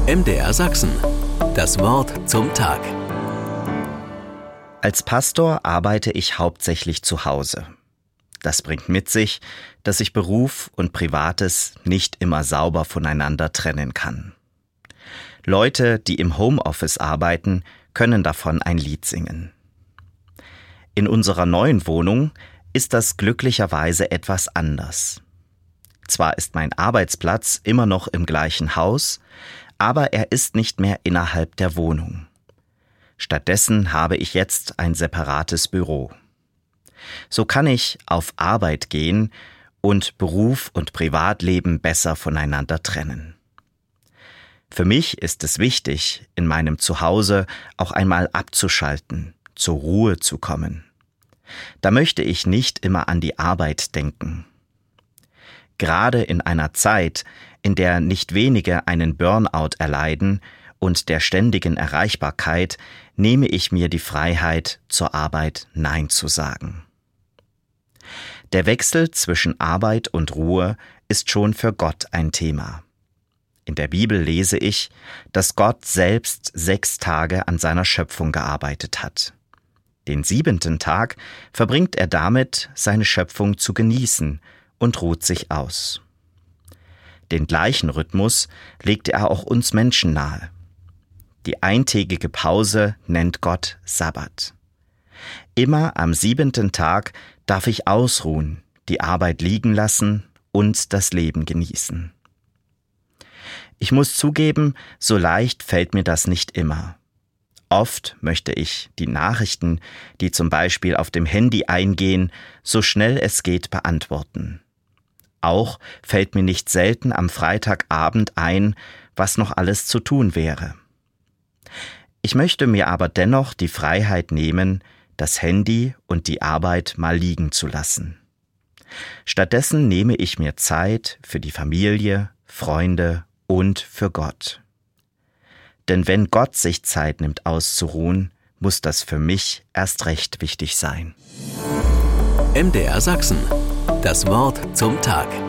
MDR Sachsen. Das Wort zum Tag. Als Pastor arbeite ich hauptsächlich zu Hause. Das bringt mit sich, dass ich Beruf und Privates nicht immer sauber voneinander trennen kann. Leute, die im Homeoffice arbeiten, können davon ein Lied singen. In unserer neuen Wohnung ist das glücklicherweise etwas anders. Zwar ist mein Arbeitsplatz immer noch im gleichen Haus, aber er ist nicht mehr innerhalb der Wohnung. Stattdessen habe ich jetzt ein separates Büro. So kann ich auf Arbeit gehen und Beruf und Privatleben besser voneinander trennen. Für mich ist es wichtig, in meinem Zuhause auch einmal abzuschalten, zur Ruhe zu kommen. Da möchte ich nicht immer an die Arbeit denken. Gerade in einer Zeit, in der nicht wenige einen Burnout erleiden und der ständigen Erreichbarkeit, nehme ich mir die Freiheit, zur Arbeit Nein zu sagen. Der Wechsel zwischen Arbeit und Ruhe ist schon für Gott ein Thema. In der Bibel lese ich, dass Gott selbst 6 Tage an seiner Schöpfung gearbeitet hat. Den 7. Tag verbringt er damit, seine Schöpfung zu genießen und ruht sich aus. Den gleichen Rhythmus legt er auch uns Menschen nahe. Die eintägige Pause nennt Gott Sabbat. Immer am 7. Tag darf ich ausruhen, die Arbeit liegen lassen und das Leben genießen. Ich muss zugeben, so leicht fällt mir das nicht immer. Oft möchte ich die Nachrichten, die zum Beispiel auf dem Handy eingehen, so schnell es geht beantworten. Auch fällt mir nicht selten am Freitagabend ein, was noch alles zu tun wäre. Ich möchte mir aber dennoch die Freiheit nehmen, das Handy und die Arbeit mal liegen zu lassen. Stattdessen nehme ich mir Zeit für die Familie, Freunde und für Gott. Denn wenn Gott sich Zeit nimmt auszuruhen, muss das für mich erst recht wichtig sein. MDR Sachsen. Das Wort zum Tag.